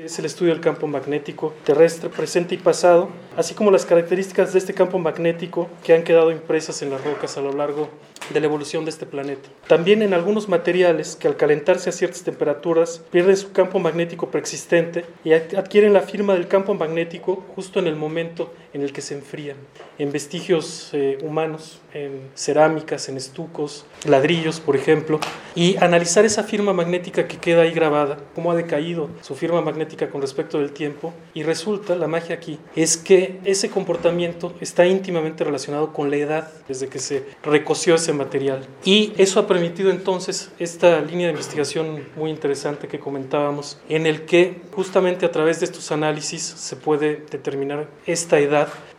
es el estudio del campo magnético terrestre, presente y pasado, así como las características de este campo magnético que han quedado impresas en las rocas a lo largo de la evolución de este planeta. También en algunos materiales que al calentarse a ciertas temperaturas pierden su campo magnético preexistente y adquieren la firma del campo magnético justo en el momento en el que se enfrían. En vestigios humanos, en cerámicas, en estucos, ladrillos, por ejemplo, y analizar esa firma magnética que queda ahí grabada, cómo ha decaído su firma magnética con respecto del tiempo, y resulta, la magia aquí, es que ese comportamiento está íntimamente relacionado con la edad, desde que se recoció ese material. Y eso ha permitido entonces esta línea de investigación muy interesante que comentábamos, en el que justamente a través de estos análisis se puede determinar esta edad